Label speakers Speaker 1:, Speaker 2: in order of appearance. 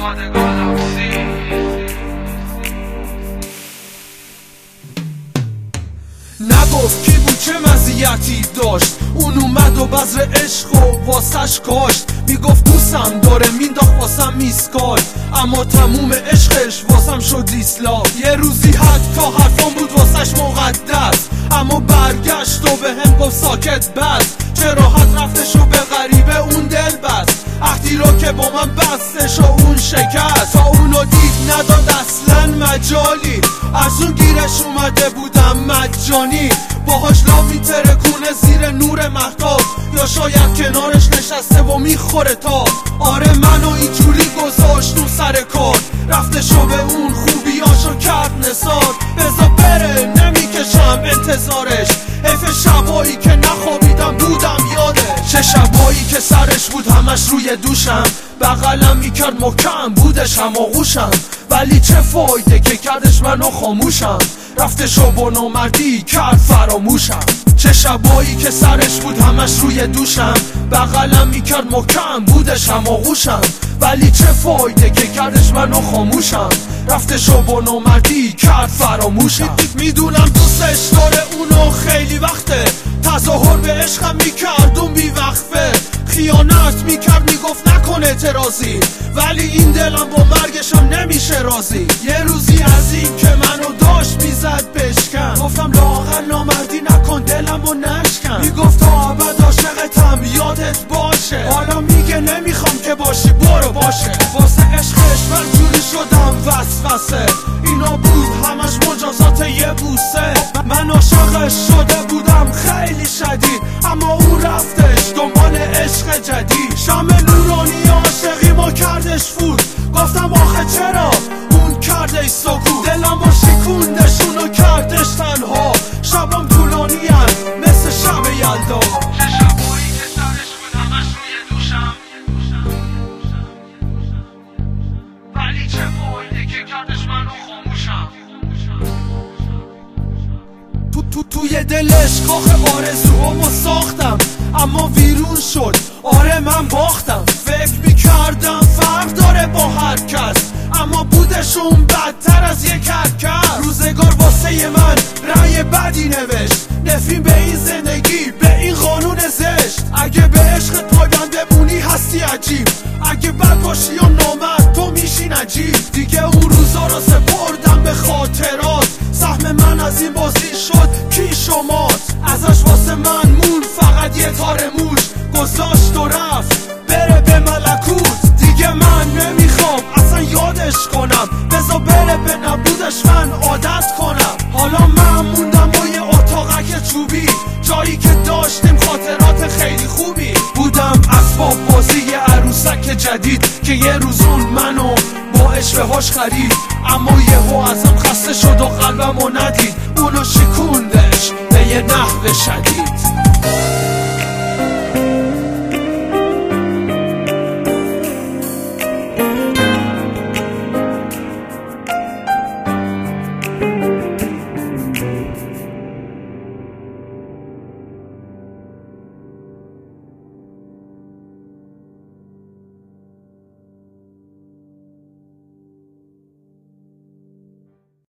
Speaker 1: نگفت کی بود چه مزیتی داشت، اون اومد و بذر عشق و واسش کاشت. میگفت دوستم داره مینداخت واسم میسکال، اما تموم عشقش واسم شد دیسلاک. یه روزی حتی حرفان بود واسش مقدس، اما برگشت و به هم گفت ساکت بس. چه راحت رفتش و به غریبه اون دل بست، عهدی رو که با من بستش و اون شکست. تا اونو دید نداد اصلا مجالی، از اون گیرش اومده بودم مجانی. باهاش لا میترکونه زیر نور مهتاب، یا شاید کنارش نشسته و میخوره تا. آره منو اینجوری گذاشت اون سر کار، رفتشو به اون خوبیاشو کرد نثار. بذار بره نمیکشم انتظارش، حیف شبایی که نخوابیدم بودم یادش. چه شبایی که سرش بود همش روی دوشم، بغلم میکرد محکم بودش هماغوشم. ولی چه فایده که کردش منو خاموشم، رفتشو با نامردی کرد فراموشم. چه شبایی که سرش بود همش روی دوشم، بغلم میکرد محکم بودش هماغوشم. ولی چه فایده که کردش منو خاموشم، رفتشو با نامردی کرد فراموشم. میدونم دوستش داره اونو خیلی وقته، تظاهر به عشقم میکرد اون بیوقفه. خیانت میکرد میگفت نکن اعتراضی، ولی این دلم با مرگشم نمیشه راضی. یه روزی از این که منو داشت میزد بشکن، گفتم لااقل نامردی نکن دلمو نشکن. میگفت تا ابد عاشقتم یادت باشه، حالا میگه نمیخوام که باشی برو باشه. واسه عشقش من جوری شدم وسوسه، اینا بود همش مجازات یه بوسه. من عاشقش شده بودم خیلی شدید، اما اون رفتش دنبال عشق جدید. شم نورانی عاشقی ما کردش فوت، گفتم آخه چرا اون کردش سکوت. دلم با شکوندش اونو کردش تنها، شبم طولانی مثل شب یلدا.
Speaker 2: چه شبایی که سرش بود همش روی دوشم، ولی چه فایده که کردش منو خاموشم.
Speaker 1: توی دلش کاخ آرزوامو ساختم، اما ویرون شد آره من باختم. فکر میکردم فرق داره با هر کس، اما بودشون بدتر از یک کرکس. روزگار واسه من رأی بدی نوشت، نفرین به این زندگی به این قانون زشت. اگه به عشق پایبند بمونی هستی عجیب، اگه بد باشی یا نامرد تو میشی نجیب. دیگه اون روزا رو سپردم به خاطرات، سهم من از این بازی شد پیش و مات. ازش واسه من مون فقط یه تار موش، گذاشت و رفت بره به ملکوت. دیگه من نمیخوام اصلا یادش کنم، بذار بره به نبودش من عادت کنم. حالا من موندم با یه اتاقک چوبی، جایی که داشتیم خاطرات خیلی خوبی. بودم اسباب بازی یه عروسک جدید، که یه روز اون منو با عشوه‌هاش خرید. اما یهو ازم خسته شد و قلبمو ندید، اونو شکوندش به یه نحو شدید.